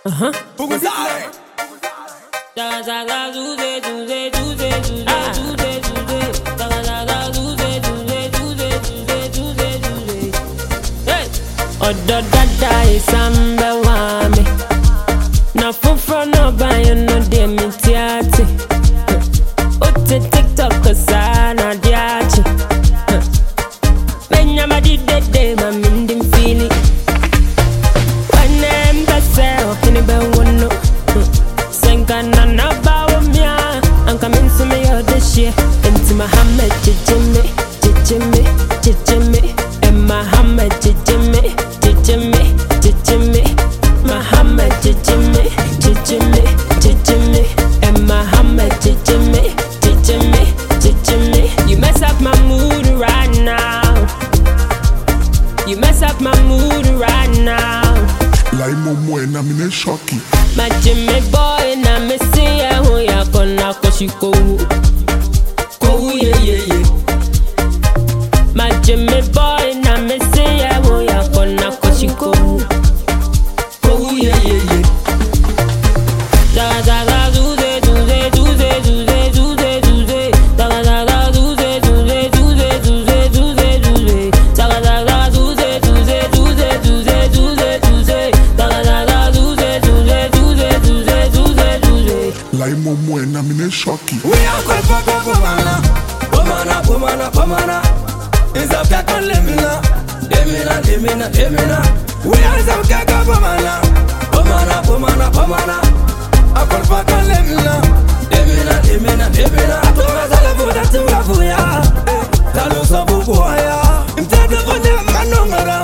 Odo dada isambe wame na fufro no bayo no de mitiati ote TikTok sana diachi menya madide ma mindim feeling wanem base okini be wono senga na bawo mia anka minsume yo this year into Muhammad chichime and Muhammad chichime Muhammad chichime and Muhammad chichime. You mess up my mood right now. You mess up my mood right now. Like Momo and I'm in a shocky. My Jimmy boy na me see ya who ya kona koshiko. Go yeah. My Jimmy boy na me see ya who ya kona koshiko. Go yeah. Like Momo and I'm in a shocky. We are called Pomana. Is a Kaka Lemina. Demina. We are some Kaka Pomana. I call Kaka Lemina. Demina. I told myself that to Rafuya. Talo Sabuaya. I'm tired of them, I know.